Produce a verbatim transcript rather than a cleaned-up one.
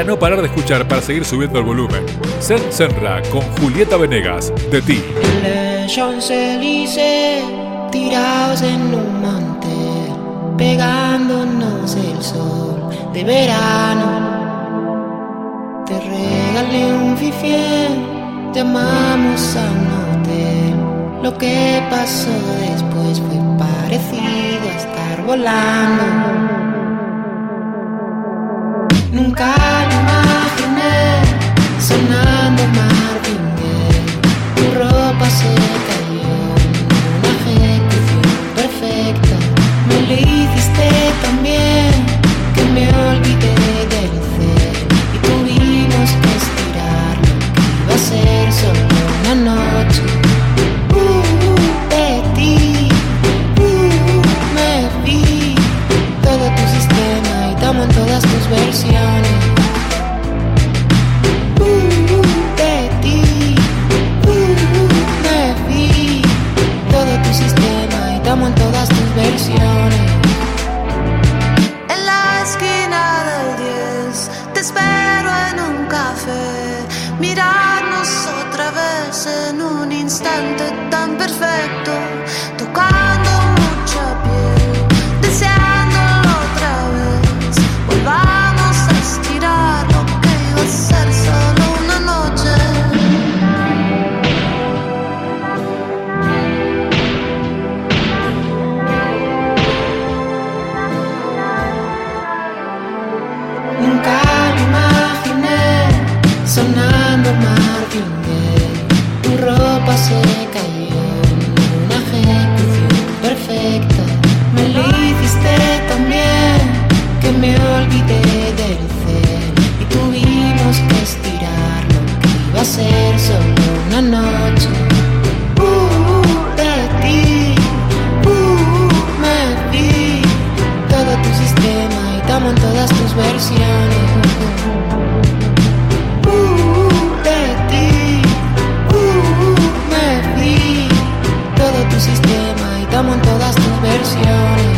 no parar de escuchar para seguir subiendo el volumen. Zen Senra con Julieta Venegas, De Ti. En Les Champs-Élysées, tirados en un mantel, pegándonos el sol de verano. Te regalé un fifien, llamamos a un hotel. Lo que pasó después fue parecido a estar volando. Nunca lo imaginé, sonando Marvin Gaye. Tu ropa se cayó en una ejecución perfecta. Me lo hiciste tan bien que me olvidé del cel. Y tuvimos que estirar lo que iba a ser solo una noche. Uh, de ti, uh, me vi todo tu sistema y tamo en todas tus versiones. Uh, de ti, uh, me vi todo tu sistema y tamo en todas tus versiones. En la esquina del diez te espero en un café, mirarnos otra vez en un instante tan perfecto, tocando mucha piel, deseándolo otra vez. Volvamos a estirar lo que iba a ser solo una noche. Nunca lo imaginé, sonando Marvin Gaye. Tu ropa se cayó en una ejecución perfecta. Me lo hiciste tan bien que me olvidé del cel. Y tuvimos que estirar lo que iba a ser solo una noche. Uh, de ti, uh, me vi todo tu sistema y tamo en todas tus versiones. Uh, de ti, uh, me vi todo tu sistema y tamo en todas tus versiones.